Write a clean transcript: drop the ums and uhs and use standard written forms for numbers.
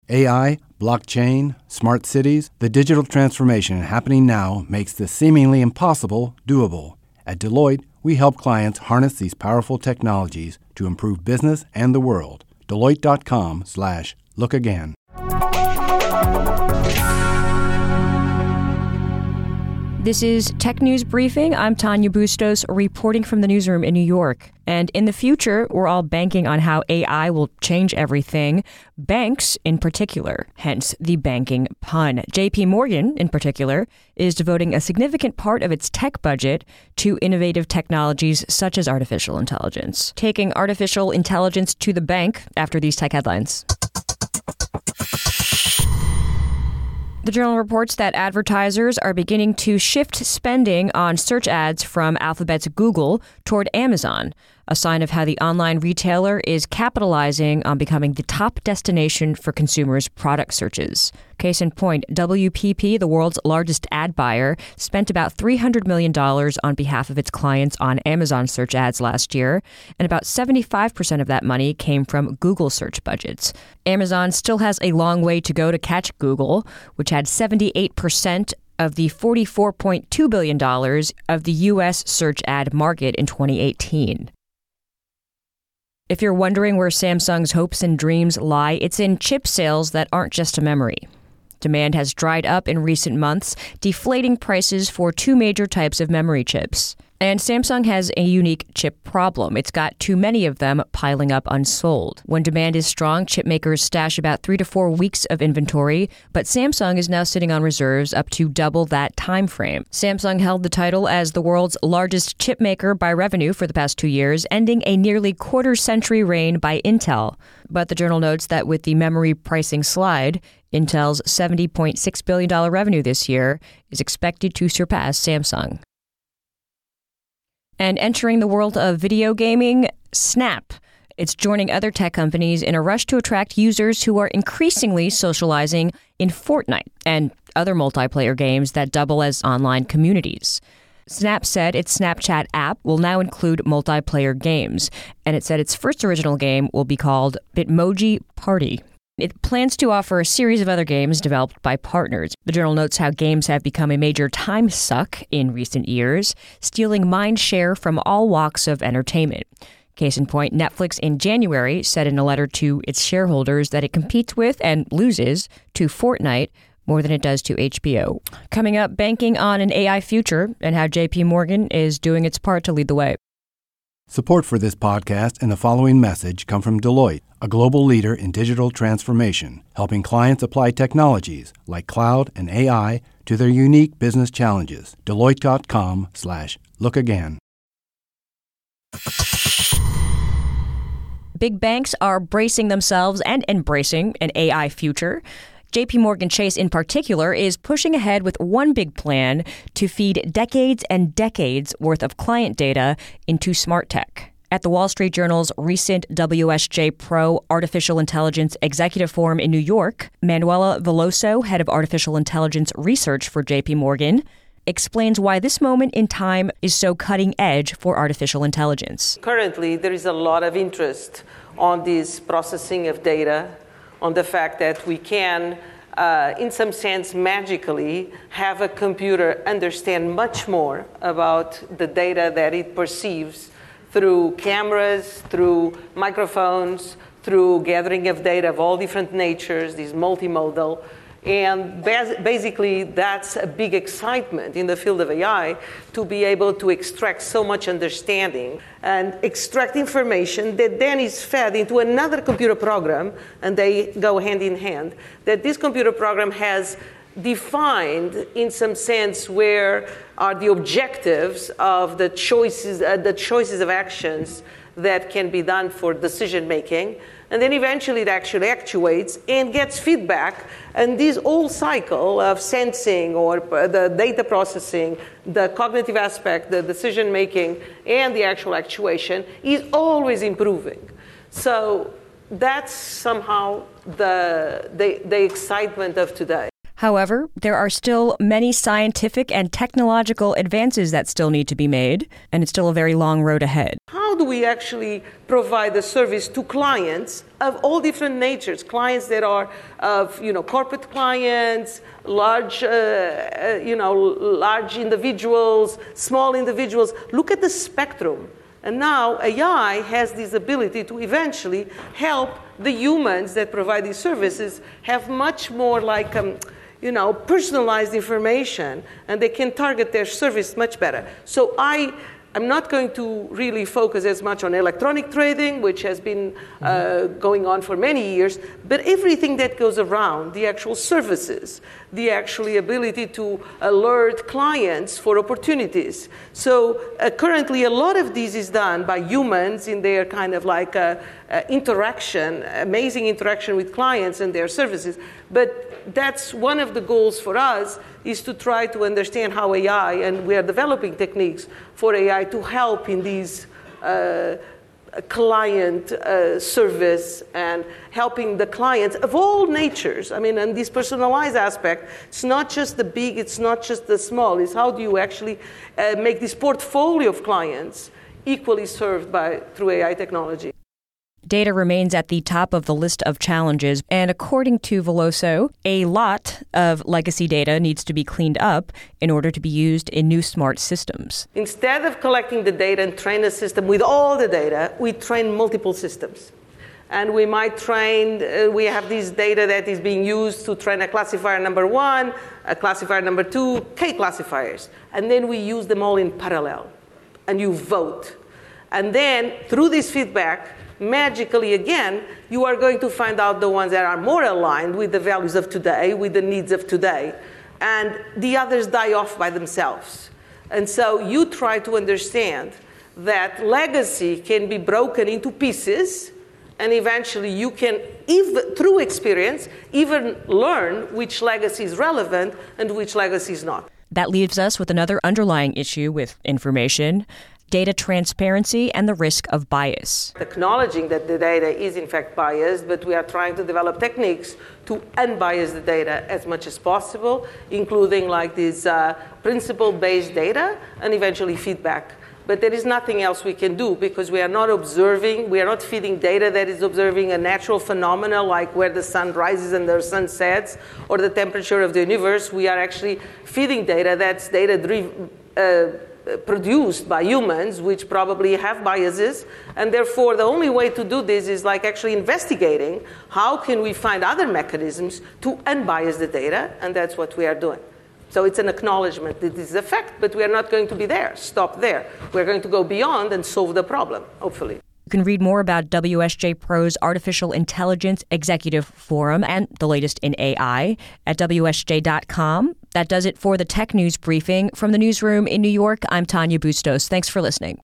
AI, blockchain, smart cities, the digital transformation happening now makes the seemingly impossible doable. At Deloitte, we help clients harness these powerful technologies to improve business and the world. Deloitte.com/lookagain. This is Tech News Briefing. I'm Tanya Bustos, reporting from the newsroom in New York. And in the future, we're all banking on how AI will change everything, banks in particular, hence the banking pun. JP Morgan, in particular, is devoting a significant part of its tech budget to innovative technologies such as artificial intelligence. Taking artificial intelligence to the bank after these tech headlines. The Journal reports that advertisers are beginning to shift spending on search ads from Alphabet's Google toward Amazon, a sign of how the online retailer is capitalizing on becoming the top destination for consumers' product searches. Case in point, WPP, the world's largest ad buyer, spent about $300 million on behalf of its clients on Amazon search ads last year, and about 75% of that money came from Google search budgets. Amazon still has a long way to go to catch Google, which had 78% of the $44.2 billion of the U.S. search ad market in 2018. If you're wondering where Samsung's hopes and dreams lie, it's in chip sales that aren't just a memory. Demand has dried up in recent months, deflating prices for two major types of memory chips. And Samsung has a unique chip problem. It's got too many of them piling up unsold. When demand is strong, chip makers stash about 3 to 4 weeks of inventory, but Samsung is now sitting on reserves up to double that time frame. Samsung held the title as the world's largest chip maker by revenue for the past 2 years, ending a nearly quarter-century reign by Intel. But the Journal notes that with the memory pricing slide, Intel's $70.6 billion revenue this year is expected to surpass Samsung. And entering the world of video gaming, Snap. It's joining other tech companies in a rush to attract users who are increasingly socializing in Fortnite and other multiplayer games that double as online communities. Snap said its Snapchat app will now include multiplayer games, and it said its first original game will be called Bitmoji Party. It plans to offer a series of other games developed by partners. The Journal notes how games have become a major time suck in recent years, stealing mind share from all walks of entertainment. Case in point, Netflix in January said in a letter to its shareholders that it competes with and loses to Fortnite more than it does to HBO. Coming up, banking on an AI future and how JP Morgan is doing its part to lead the way. Support for this podcast and the following message come from Deloitte, a global leader in digital transformation, helping clients apply technologies like cloud and AI to their unique business challenges. Deloitte.com/lookagain. Big banks are bracing themselves and embracing an AI future. JP Morgan Chase in particular is pushing ahead with one big plan to feed decades and decades worth of client data into smart tech. At the Wall Street Journal's recent WSJ Pro Artificial Intelligence Executive Forum in New York, Manuela Veloso, head of artificial intelligence research for JP Morgan, explains why this moment in time is so cutting edge for artificial intelligence. Currently, there is a lot of interest on this processing of data, on the fact that we can, in some sense, magically have a computer understand much more about the data that it perceives through cameras, through microphones, through gathering of data of all different natures, these multimodal. And basically, that's a big excitement in the field of AI, to be able to extract so much understanding and extract information that then is fed into another computer program, and they go hand in hand, that this computer program has defined in some sense where are the objectives of the choices of actions that can be done for decision making. And then eventually it actually actuates and gets feedback. And this whole cycle of sensing or the data processing, the cognitive aspect, the decision making, and the actual actuation is always improving. So that's somehow the excitement of today. However, there are still many scientific and technological advances that still need to be made, and it's still a very long road ahead. How do we actually provide the service to clients of all different natures? Clients that are of, corporate clients, large individuals, small individuals. Look at the spectrum. And now AI has this ability to eventually help the humans that provide these services have much more personalized information, and they can target their service much better. So I'm not going to really focus as much on electronic trading, which has been going on for many years, but everything that goes around, the actual services, the actual ability to alert clients for opportunities. So currently a lot of this is done by humans in their kind of interaction, amazing interaction with clients and their services. But that's one of the goals for us, is to try to understand how AI, and we are developing techniques for AI to help in these client service and helping the clients of all natures. I mean, and this personalized aspect, it's not just the big, it's not just the small, it's how do you actually make this portfolio of clients equally served through AI technology. Data remains at the top of the list of challenges, and according to Veloso, a lot of legacy data needs to be cleaned up in order to be used in new smart systems. Instead of collecting the data and train a system with all the data, we train multiple systems. And we might train, we have this data that is being used to train a classifier number 1, a classifier number 2, K classifiers. And then we use them all in parallel. And you vote. And then, through this feedback, magically again, you are going to find out the ones that are more aligned with the values of today, with the needs of today, and the others die off by themselves. And so you try to understand that legacy can be broken into pieces, and eventually you can, through experience, even learn which legacy is relevant and which legacy is not. That leaves us with another underlying issue with information: data transparency and the risk of bias. Acknowledging that the data is in fact biased, but we are trying to develop techniques to unbias the data as much as possible, including this principle-based data and eventually feedback. But there is nothing else we can do, because we are not feeding data that is observing a natural phenomena like where the sun rises and the sun sets, or the temperature of the universe. We are actually feeding data that's produced by humans, which probably have biases, and therefore the only way to do this is actually investigating how can we find other mechanisms to unbias the data, and that's what we are doing. So it's an acknowledgement that this is a fact, but we are not going to stop there. We're going to go beyond and solve the problem, hopefully. You can read more about WSJ Pro's Artificial Intelligence Executive Forum and the latest in AI at WSJ.com. That does it for the Tech News Briefing. From the newsroom in New York, I'm Tanya Bustos. Thanks for listening.